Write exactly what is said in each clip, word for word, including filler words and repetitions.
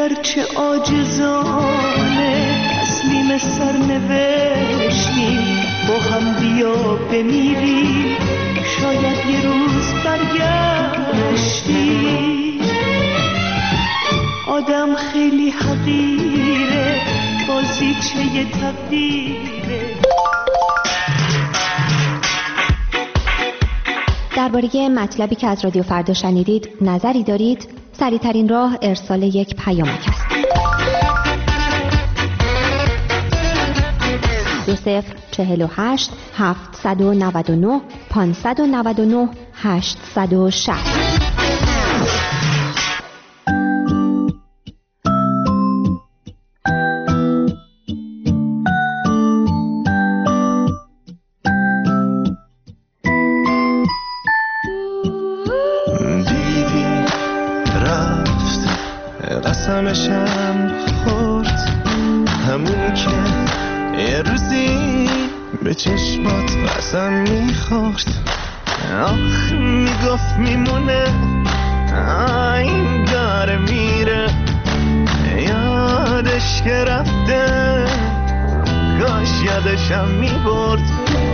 گرچه عاجزانه تسلیم سرنوشتیم، با هم بیا بمیریم شاید یه روز برگشتی. آدم خیلی حقیره، بازیچه تقدیره. درباره مطلبی که از رادیو فردا شنیدید نظری دارید؟ سریع‌ترین راه ارسال یک پیامک است. دو صفر چهل و هشت هفتصد و نود و نه پانصد و نود و نه هشتصد و شصت. قسمشم خورد همون که یه روزی به چشمات قسم میخورد. آخ میگفت میمونه این داره میره، یادش که رفته کاش یادشم میبرد.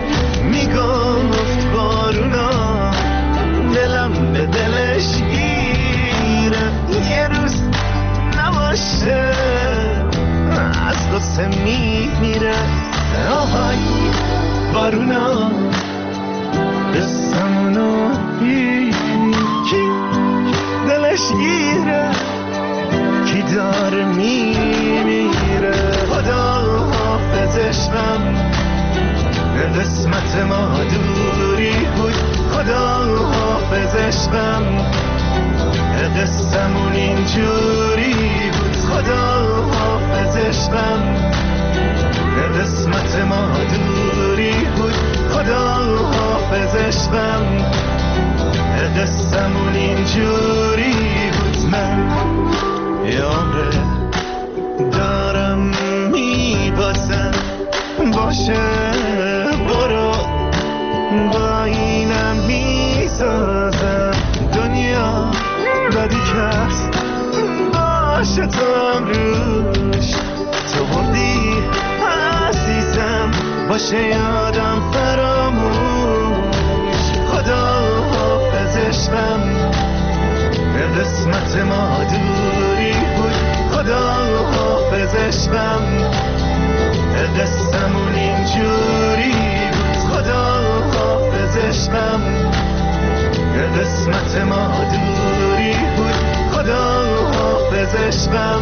میگفت بارونا دلم به دلش گیره، یه روز نباشه از قصه میمیره. آهای بارونا قصمونو کی دلش گیره، کی داره میمیره. خدا حافظش غم قسمت ما دوری بود، خدا حافظش غم قصمون اینجوری بود. خدا حافظش غم قسمت ما دوری بود، خدا حافظش غم قصمون اینجوری بود. من یاره دارم میبازم باشه برو با اینم میسازم. دنیا بدی کس باشه تو امروش، تو بردی عزیزم باشه یادم فراموش. خدا حافظش غم قسمت ما دوری بود، خدا حافظش غم قصمون اینجوری بود. خدا حافظش غم قسمت ما دوری بود، خدا حافظش غم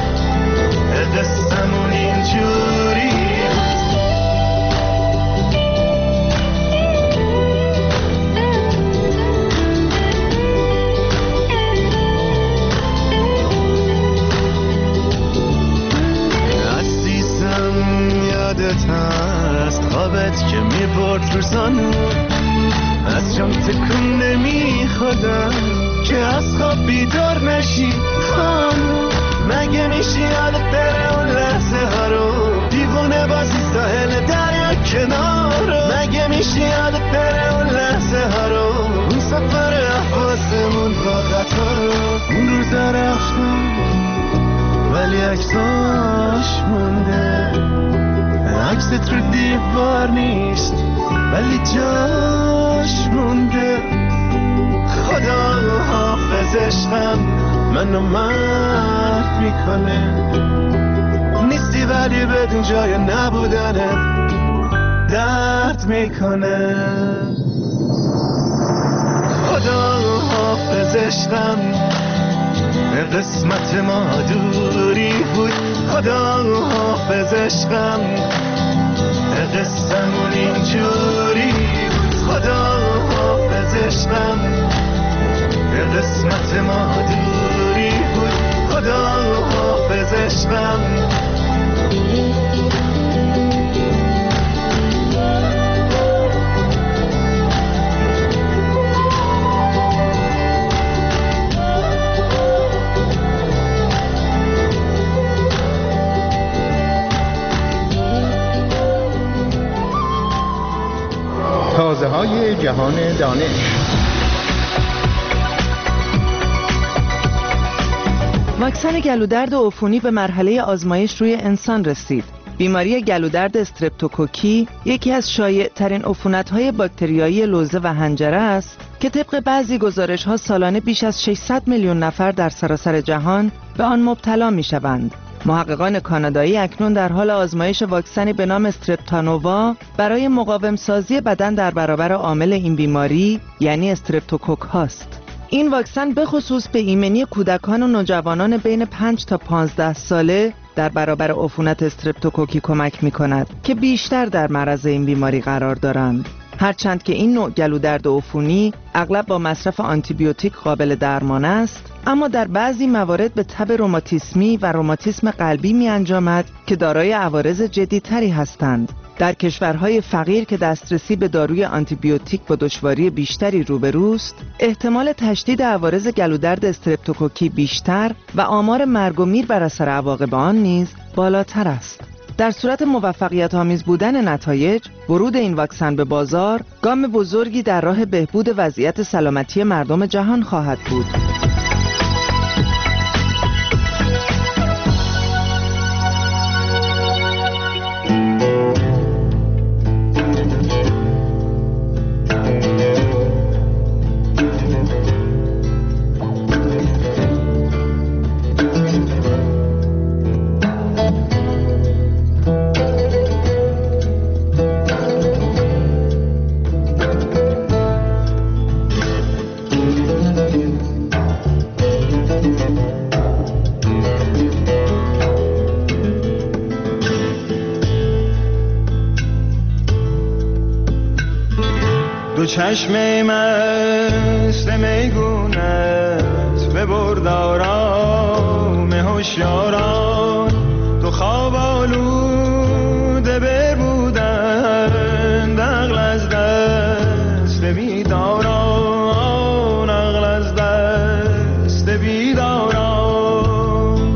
قصمون اینجوری بود. عزیزم یادت هست خوابت که میبرد روزانو، از جام تکون نمی خودم که از خواب بیدار نشی خانم. مگه میشه یادت بره اون لحظه ها رو، دیوونه بازی ساحل دریا کنارو. مگه میشه یادت بره اون لحظه ها رو، اون سفر احواسمون با قطار رو. اون روزا رفتم ولی عکساش مونده، عکست رو دیوار نیست ولی جاش مونده. خدا حافظش غم منو مرد میکنه، نیستی ولی بدون جای نبودنه درد میکنه. خدا حافظش غم قسمت ما دوری بود، خدا حافظش غم قصمون اینجوری بود. خدا حافظش غم قسمت ما دوری بود، خدا حافظش غم. تازه های جهان دانش. واکسن گلودرد عفونی به مرحله آزمایش روی انسان رسید. بیماری گلودرد استرپتوکوکی یکی از شایع‌ترین عفونت‌های باکتریایی لوزه و حنجره است که طبق بعضی گزارش‌ها سالانه بیش از ششصد میلیون نفر در سراسر جهان به آن مبتلا می‌شوند. محققان کانادایی اکنون در حال آزمایش واکسنی به نام استرپتانووا برای مقاوم سازی بدن در برابر عامل این بیماری یعنی استرپتوکوک هاست. این واکسن به خصوص به ایمنی کودکان و نوجوانان بین پنج تا پانزده ساله در برابر عفونت استرپتوکوکی کمک می کند که بیشتر در معرض این بیماری قرار دارند. هرچند که این نوع گلودرد عفونی اغلب با مصرف آنتیبیوتیک قابل درمان است، اما در بعضی موارد به تب روماتیسمی و روماتیسم قلبی می انجامد که دارای عوارض جدی‌تری هستند. در کشورهای فقیر که دسترسی به داروی آنتیبیوتیک با دشواری بیشتری روبروست، احتمال تشدید عوارض گلودرد استرپتوکوکی بیشتر و آمار مرگ و میر بر اثر عواقب آن نیز بالاتر است. در صورت موفقیت آمیز بودن نتایج، ورود این واکسن به بازار گام بزرگی در راه بهبود وضعیت سلامتی مردم جهان خواهد بود. چشم مست میگونت ببرد آرام هوشیاران، تو خواب آلوده بربودند عقل از دست بیداران، عقل از دست بیداران.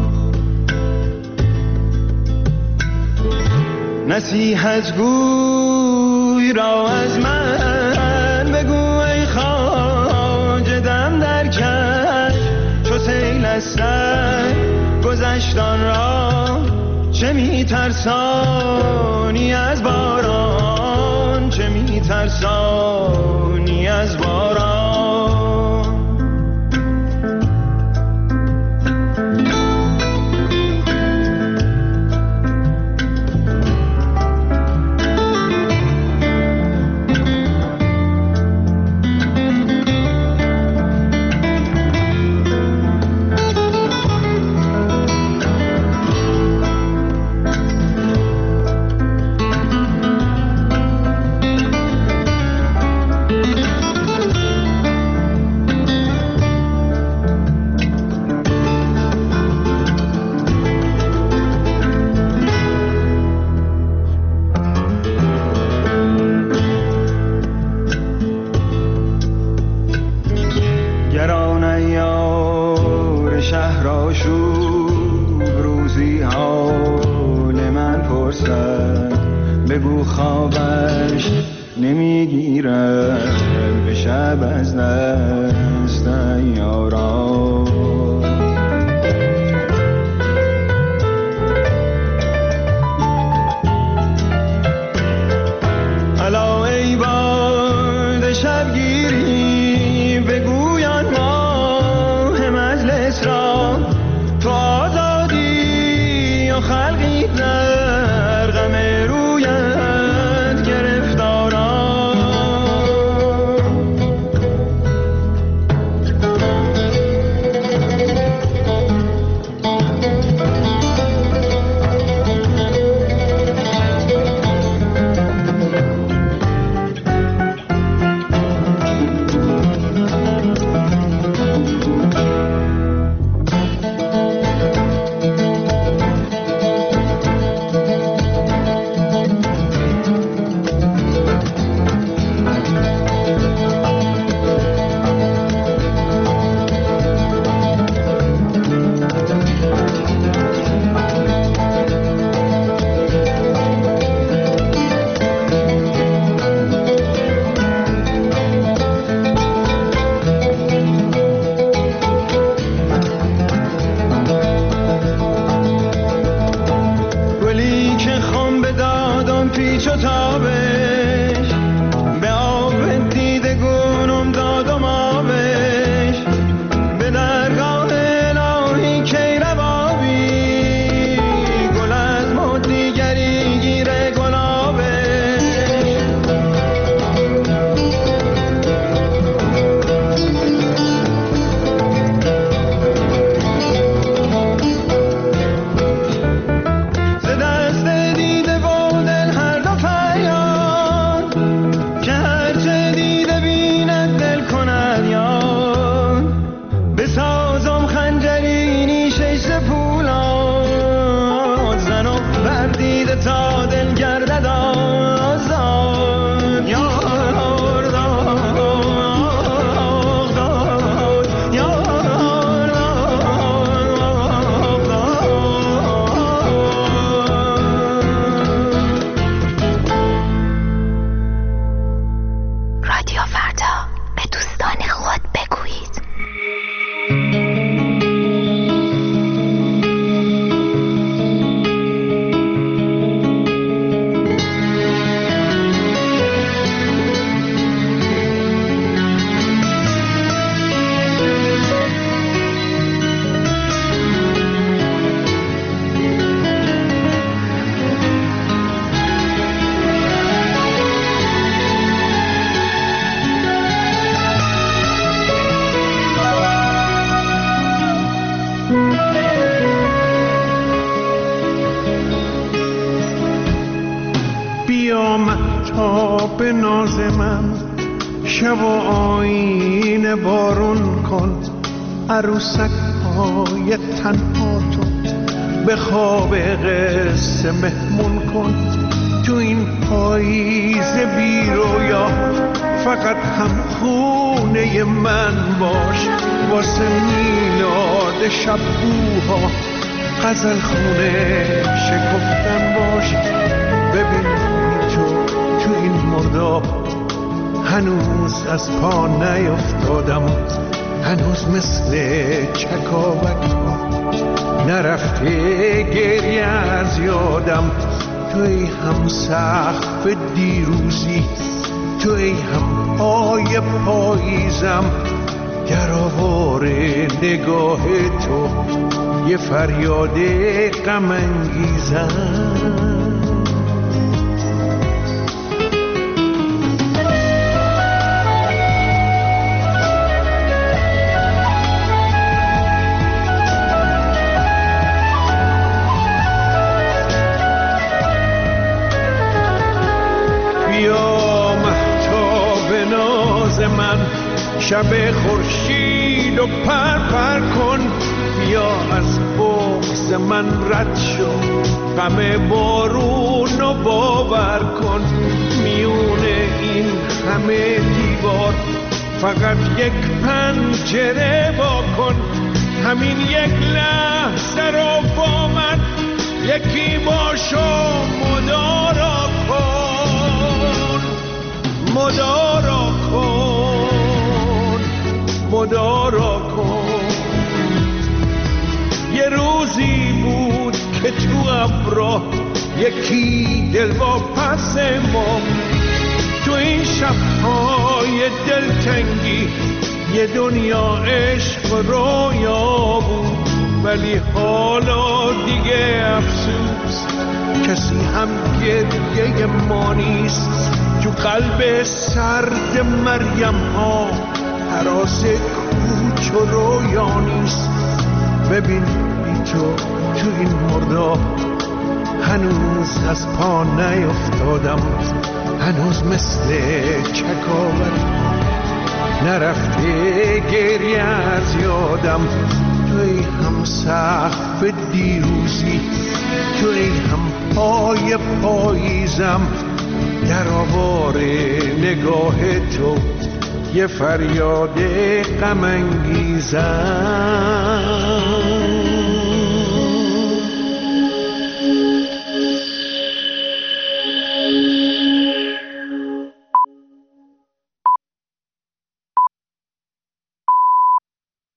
نصیحت گوی را از من سر گذشتان را چه میترسانی از باران، چه میترسانی از باران. بگو خوابش نمیگیرد به شب از دست یاران. الا ای باد شبگیری بگویان ماه مجلس را، تو آزادی و خلقی در غم رویت گرفتاران. ناز من، شب و آینه بارون کن، عروسک های تنها تو به خواب قصه مهمون کن. تو این پاییز بی رویا فقط هم خونه من باش، واسه میلاد شبوها غزل خونه شکفتن باش. ببین تو تو این مرداب هنوز از پا نیفتادم، هنوز مثل چکاوک نرفته گریه از یادم. توی هم سقف دیروزی، توی هم پای پاییزم، گرآوار نگاه تو یه فریاد غم انگیزم. شب خورشید و پر پر کن، بیا از بغض من رد شو، غم بارون و باور کن. میونه این همه دیوار فقط یک پنجره وا کن، همین یک لحظه رو با من یکی باشو مدارا کن، مدارا کن، مدارا کن. یه روزی بود که تو ابرا یکی دل با پس ما، تو این شبهای دلتنگی یه دنیا عشق رویا بود. ولی حالا دیگه افسوس کسی هم گریه ما نیست، تو قلب سرد مریم ها هراس کوچ و رویا نیست. ببین بی تو تو این مرداب هنوز از پا نیفتادم، هنوز مثل چکاوک نرفته گریه از یادم. توی هم سقف دیروزی، توی هم پای پاییزم، گرآوار نگاه تو یه فریاد غم انگیزم.